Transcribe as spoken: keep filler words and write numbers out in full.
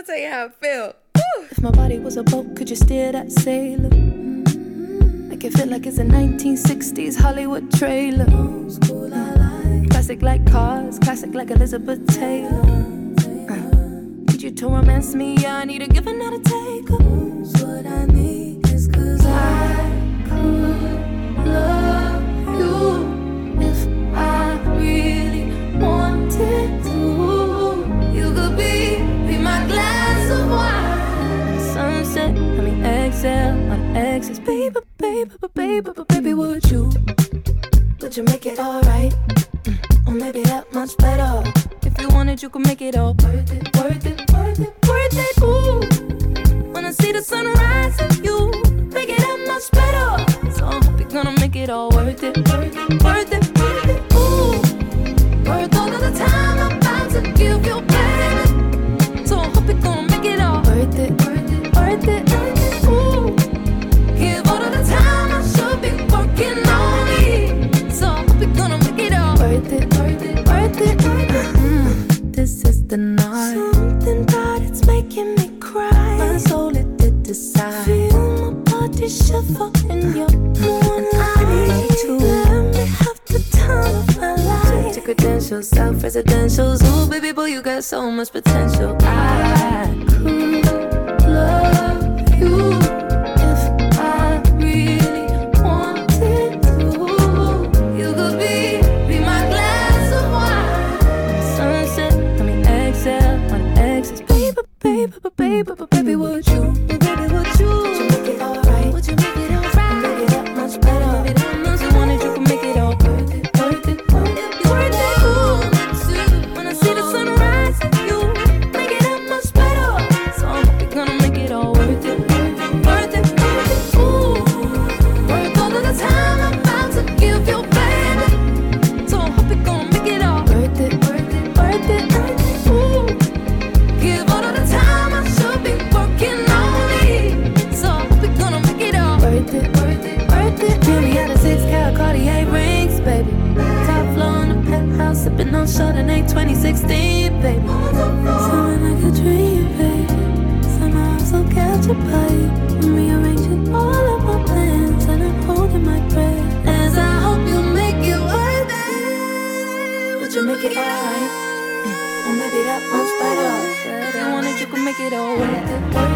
tell you how I feel. Woo. If my body was a boat, could you steer that sailor? Make it feel like it's a nineteen sixties Hollywood trailer. Old school, I like. Classic like cars, classic like Elizabeth Taylor. uh. Need you to romance me, yeah, I need a give and not a take. What I need is cause I could love you if I really wanted to. You could be, be my glass of wine. Sunset, I mean exhale, not exes. Baby, baby, baby, baby, baby, would you? Would you make it alright? Mm, or maybe that much better. If you wanted, you could make it all worth it, worth it, worth it, worth it. Ooh, when I see the sunrise and you make it that much better. So I hope you're gonna make it all worth it, worth it, worth it, worth it. Ooh, worth all of the time I'm about to give you, baby. So I hope you're gonna make it all worth it, worth it, worth it, worth it. Ooh, give all of the time I should be working on me. So I hope you're gonna make it all worth it, worth it, worth it, worth it. Mm, this is the night. Something about it's making me cry. My soul it did decide. Feel my body shiver in your one. I need to let me have the time of my life. Check your credentials, self-residentials. Ooh, baby boy, you got so much potential. I could love you if I really wanted to. You could be, be my glass of wine. Sunset, I mean exhale, my exes. Baby, baby, baby, baby, baby, would you? Baby, would you? Would you make it alright? Would you make it alright? Make it that much better. Make it that much. You wanted, you could make it all worth it, worth it, worth it, worth it. Ooh, when I see the sunrise, you make it that much better. So I hope you're gonna make it all worth it, worth it, worth it. Ooh, worth all of the time I'm about to give you, baby. So I hope you're gonna make it all worth it, worth it, worth it, worth it. Ooh, give all of the time I should be working on me. So I hope you're gonna make it all worth it, worth it, worth it. Give me out of six carat Cartier rings, baby. Top floor in the penthouse, sipping on Chardonnay twenty sixteen, baby. Someone like a dream, baby. Somehow I'm so captured by you. I'm rearranging all of my plans and I'm holding my breath as I hope you make it worth it. Would you make it alright? Or maybe that much better. If you wanted, you could make it all worth it.